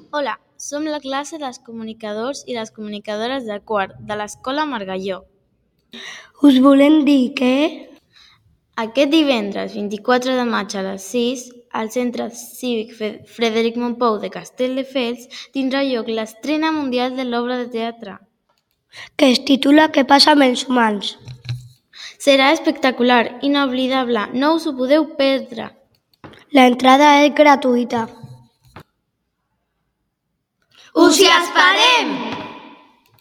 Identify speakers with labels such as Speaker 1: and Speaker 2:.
Speaker 1: Hola, som la classe dels comunicadors i les comunicadores de quart de l'Escola Margalló.
Speaker 2: Us volem dir que
Speaker 1: Aquest divendres 24 de maig a les 6, al Centre Cívic Frederic Mompou de Castelldefels tindrà lloc l'estrena mundial de l'obra de teatre.
Speaker 2: es titula Què passa amb els humans?
Speaker 1: Serà espectacular, inoblidable, no us ho podeu perdre.
Speaker 2: L'entrada és gratuïta.
Speaker 3: Us hi esperem!